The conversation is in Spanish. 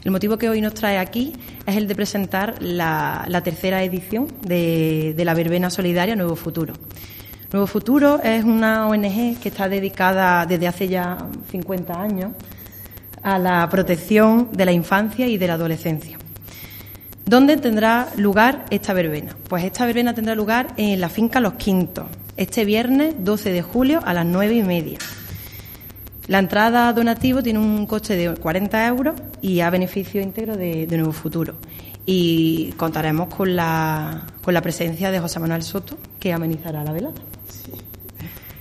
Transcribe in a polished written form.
El motivo que hoy nos trae aquí es el de presentar la tercera edición de la verbena solidaria Nuevo Futuro. Nuevo Futuro es una ONG que está dedicada desde hace ya 50 años a la protección de la infancia y de la adolescencia. ¿Dónde tendrá lugar esta verbena? Pues esta verbena tendrá lugar en la finca Los Quintos, este viernes 12 de julio a las 9:30. La entrada a donativo tiene un coste de 40 euros y a beneficio íntegro de Nuevo Futuro. Y contaremos con la presencia de José Manuel Soto, que amenizará la velada. Sí.